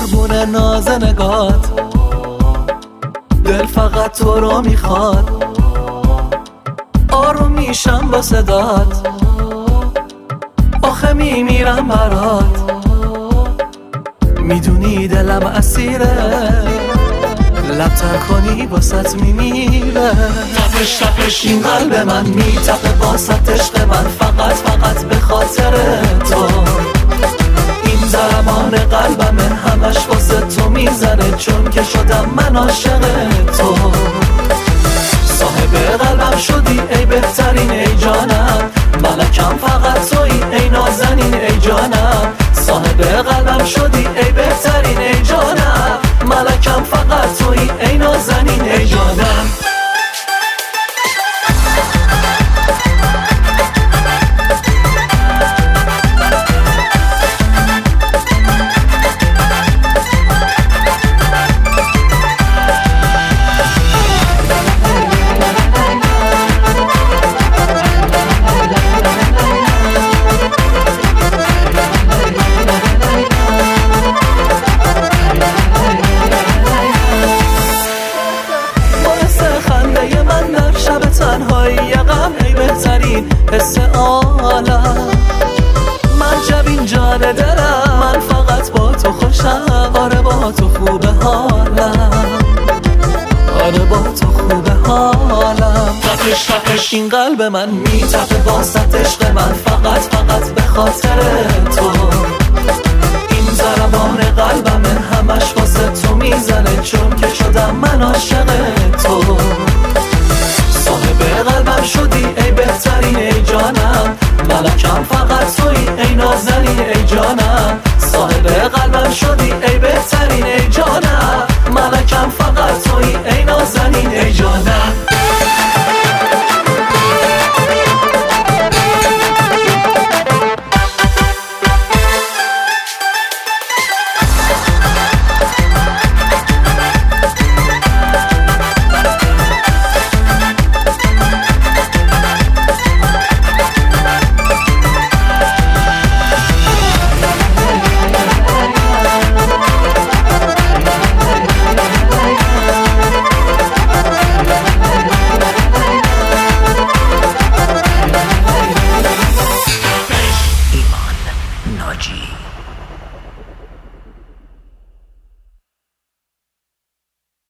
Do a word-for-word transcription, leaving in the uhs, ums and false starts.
قربون ناز نگات، دل فقط تو رو میخواد، آروم میشم با صدات، آخه میمیرم برات، میدونی دلم اسیره، لبتر کنی باست میمیره. تپش تپش این قلب من میتپه باست عشق من، فقط فقط به خاطر تو. این ضربان قلبمه همش واسه تو میزنه، چون که شدم من عاشق تو. صاحب قلبم شدی ای بهترین ای جانم، ملکم فقط تویی ای نازنین ای جانم. صاحب قلبم شدی ای بهترین ای جانم، ملکم فقط تویی ای نازنین ای جانم. حس عالم من جبین جان دلم، من فقط با تو خوشم، آره با تو خوبه حالم، آره با تو خوبه حالم. تپش تپش این قلب من میتپه باست عشق من، فقط فقط به خاطر تو. این ضربان قلبمه همش واسه تو میزنه، چون که شدم من عاشق تو. صاحب قلبم شدی ای بهترین ای جانم، ملکم فقط تویی ای نازنین ای جانم. صاحب قلبم شدی